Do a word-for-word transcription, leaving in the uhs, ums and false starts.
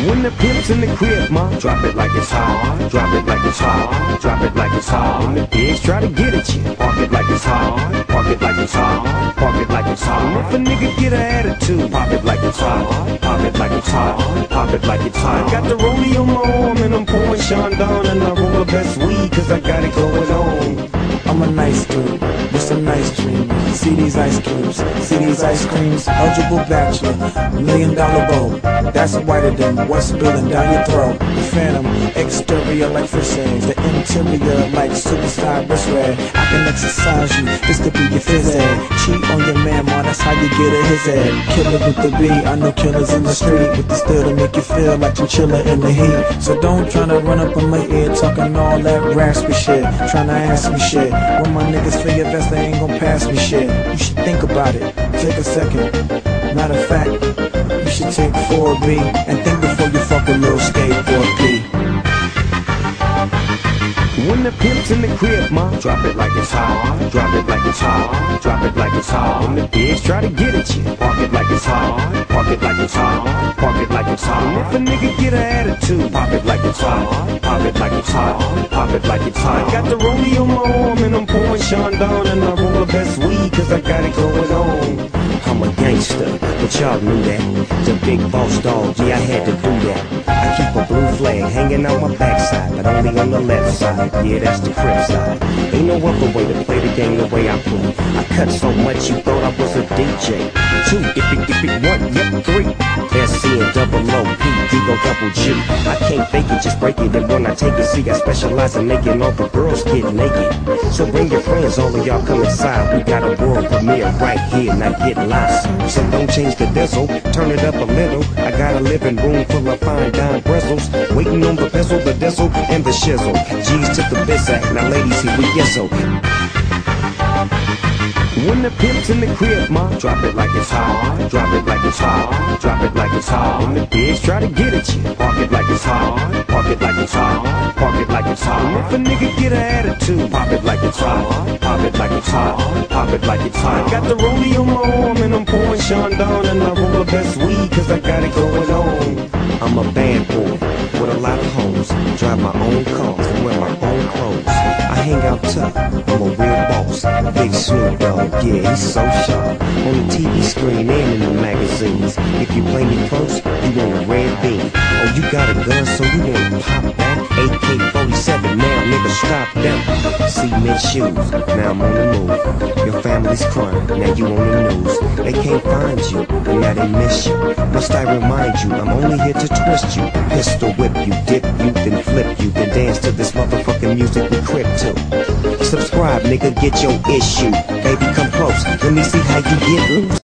When the pimp's in the crib, ma, drop it like it's hot. Drop it like it's hot. Drop it like it's hot. When the pigs try to get at you, park it like it's hot. Park it like it's hot. Park it like it's hot. And if a nigga get an attitude, pop it like it's hot. Pop it like it's hot. Pop it like it's hot. Got the rollie on my arm and I'm pouring Chandon and I roll the best weed cause I got it going on. I'm a nice dude with some nice dreams. See these ice cubes, see these ice creams. Eligible bachelor, million dollar bowl. That's whiter than what's spilling down your throat. The phantom, exterior like fish eggs. The interior like suicide wrist rag. I can exercise you, this could be your phys ed. Cheat on your man, ma, that's how you get a his ad. Killer with the B, I know killers in the street with the steel to make you feel like chinchilla in the heat. So don't tryna run up on my ear talking all that raspy shit, tryna ask me shit. When my niggas feel your vest, they ain't gon' pass me shit. You should think about it, take a second. Matter of fact, you should take four B and think before you fuck a little skateboard P. When the pimp's in the crib, ma, drop it like it's hot. Drop it like it's hot. Drop it like it's hot. When the pigs try to get at you, park it like it's hot. Park it like it's hot. Park it like it's hot. And if a nigga get an attitude, pop it like it's hot. Pop it like it's hot. Pop it like it's hot. Got the rollie on my arm and I'm pouring Chandon and I roll the best weed cause I got it going on. I'm a gangster, but y'all knew that. The big boss dog, yeah, I had to do that. I keep a blue flag hanging on my backside, but only on the left side. Yeah, that's the crib side. Ain't no other way to play the game the way I play. I cut so much you thought I was a D J. Two, if it, if it, one, yep, three. S C and double O, P, D go double G. I can't fake it, just break it. And when I take it, see, I specialize in making all the girls get naked. So bring your friends, all of y'all come inside. We got a world premiere right here, now get live. So don't change the diesel, turn it up a little. I got a living room full of fine dime bristles, waiting on the pistol, the diesel, and the shizzle. G's to the biz act, now ladies, here we get so. When the pimp's in the crib, ma, drop it like it's hot. Drop it like it's hot. Drop it like it's hot. When the pigs try to get at you, park it like it's hot. Park it like it's hot. Park it like it's hot. And if a nigga get an attitude, pop it like it's hot. Pop it like it's hot. Pop it like it's hot. Got the rollie on my arm and I'm pouring Chandon and I roll the best weed cause I got it going on. I'm a bad boy with a lot of hoes. Drive my own cars and wear my own clothes. I hang out tough, I'm a real boss. Big Snoop Dogg, yeah, he's so sharp. On the T V screen and in the magazines. If you play me close, you want a red beam. Oh, you got a gun, so you wanna pop that? A K forty-seven, now nigga stop that. Cement shoes, now I'm on the move. Your family's crying, now you on the news. They can't find you, and now they miss you. Must I remind you, I'm only here to twist you. Pistol whip you, dip you, then flip you. Then dance to this motherfucking music we crib to. Subscribe, nigga, get your issue. Baby, come close, let me see how you get loose.